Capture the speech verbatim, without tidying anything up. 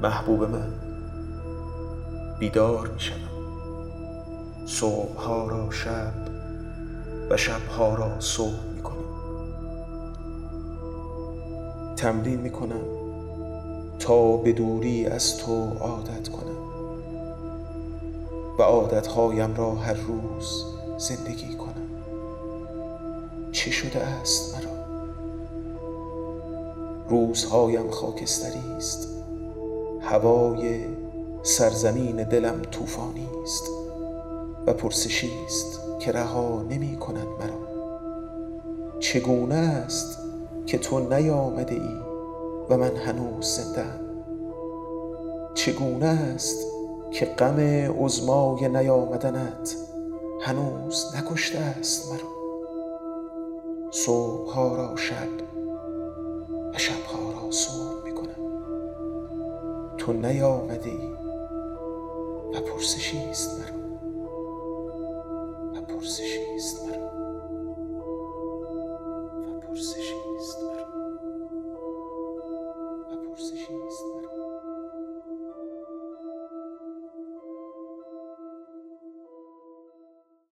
محبوب من، بیدار می شدم. صبح‌ها را شب و شب‌ها را صبح می کنم. تمرین می کنم تا به دوری از تو عادت کنم و عادتهایم را هر روز زندگی کنم. چه شده است مرا؟ روزهایم خاکستری است، هوای سرزمین دلم طوفانی است و پرسشی است که رها نمی کند مرا. چگونه است که تو نیامده ای و من هنوز زنده‌ام؟ چگونه است که غم عظمای نیامدنت هنوز نکشته است مرا؟ صبح‌ها را شب و شب‌ها را صبح می کنم. تو نیامده ای و پرسشی است مرا، و پرسشی